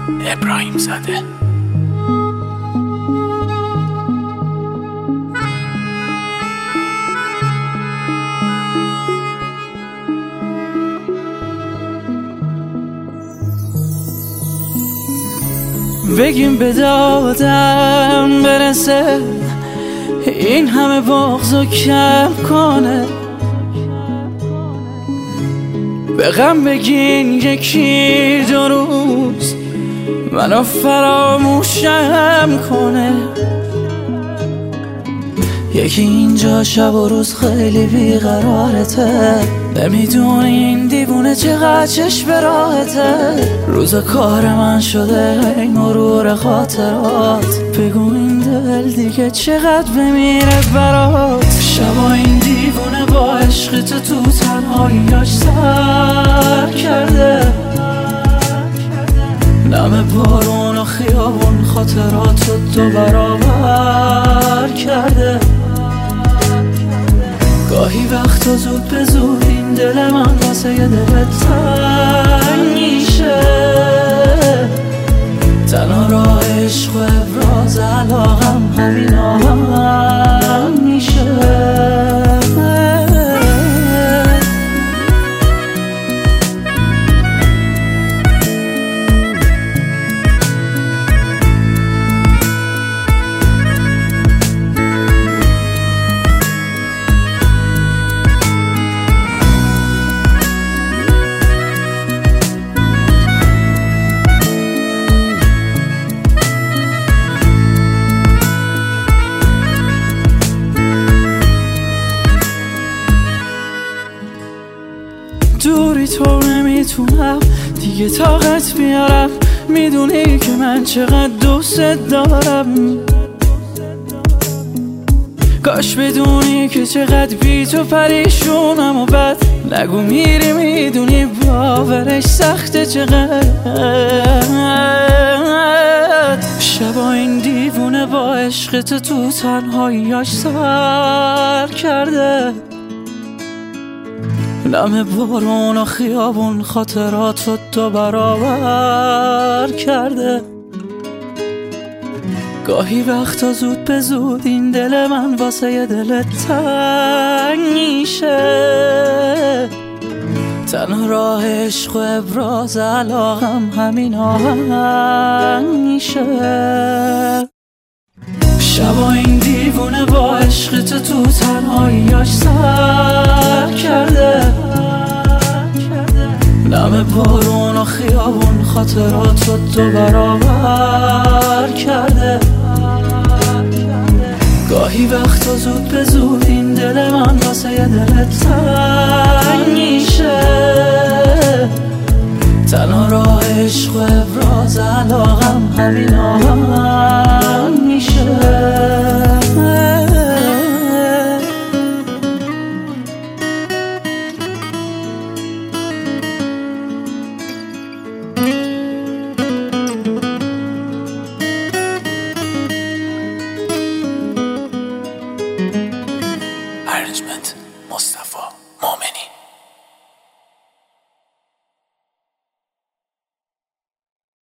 ابراهیم زاده. بگیم به دادم برسه، این همه بغضو کم کنه. به غم بگین یکی دو روز منو فراموشم کنه. یکی اینجا شب و روز خیلی بیقرارته، نمیدونی این دیوونه چقدر چشم راحته. روز کار من شده این مرور خاطرات، بگو این دل دیگه چقدر بمیره برات. شبا این دیوونه با عشق تو تنهاییاش سر کرده، نم بارون و خیابون خاطرات رو دو برابر کرده. گاهی وقتا زود به زود این دل من واسه یه دلت تنگ میشه. تنها راه عشق و ابراز علاقم همین آهنگ میشه. دوری تو نمیتونم دیگه طاقت بیارم، میدونی که من چقدر دوست دارم. کاش بدونی که چقدر بی تو پریشونم و بعد نگو میری، میدونی باورش سخته چقدر. شبا این دیوونه با عشق تو تنهاییاش سر کرده، نم بارون و خیابون خاطرات رو دو برابر کرده. گاهی وقتا زود به زود این دل من واسه یه دلت تنگ میشه. تنها راه عشق و ابراز علاقم همین آهنگ میشه. شبا این دیوونه با عشق تو تنهاییاش سر کرده، نم بارون و خیابون خاطرات رو دو برابر کرده. گاهی وقتا زود به زود این دل من واسه یه دلت تنگ میشه. تنها راه عشق و ابراز علاقم همین آهنگ میشه.